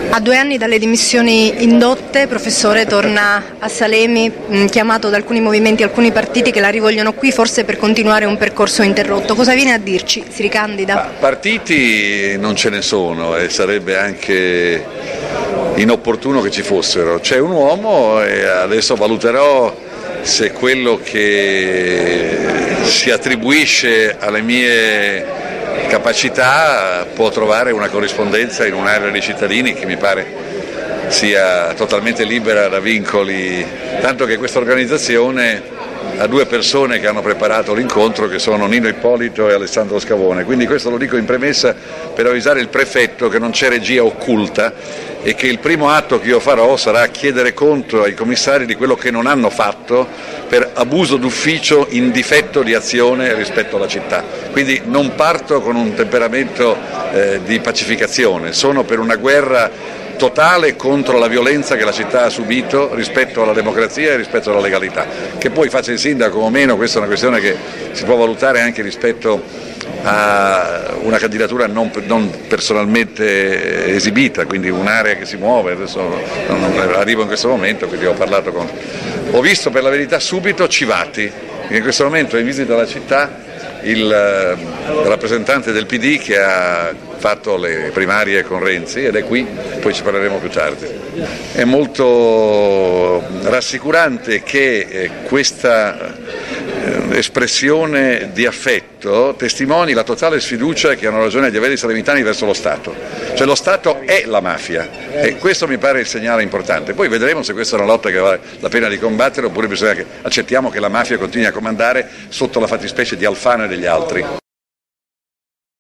A 2 anni dalle dimissioni indotte, professore, torna a Salemi, chiamato da alcuni movimenti, alcuni partiti che la rivogliono qui forse per continuare un percorso interrotto. Cosa viene a dirci? Si ricandida? Partiti non ce ne sono e sarebbe anche inopportuno che ci fossero. C'è un uomo e adesso valuterò se quello che si attribuisce alle mie capacità può trovare una corrispondenza in un'area di cittadini che mi pare sia totalmente libera da vincoli, tanto che questa organizzazione ha 2 persone che hanno preparato l'incontro, che sono Nino Ippolito e Alessandro Scavone, quindi questo lo dico in premessa per avvisare il prefetto che non c'è regia occulta e che il primo atto che io farò sarà chiedere conto ai commissari di quello che non hanno fatto per abuso d'ufficio in difetto di azione rispetto alla città. Quindi non parto con un temperamento di pacificazione, sono per una guerra totale contro la violenza che la città ha subito rispetto alla democrazia e rispetto alla legalità. Che poi faccia il sindaco o meno, questa è una questione che si può valutare anche rispetto a una candidatura non personalmente esibita, quindi un'area che si muove. Adesso non arrivo in questo momento, quindi ho visto per la verità subito Civati, che in questo momento è in visita alla città, il rappresentante del PD che ha fatto le primarie con Renzi ed è qui, poi ci parleremo più tardi. È molto rassicurante che questa espressione di affetto testimoni la totale sfiducia che hanno ragione di avere i salamitani verso lo Stato, cioè lo Stato è la mafia e questo mi pare il segnale importante. Poi vedremo se questa è una lotta che vale la pena di combattere oppure bisogna che accettiamo che la mafia continui a comandare sotto la fattispecie di Alfano e degli altri.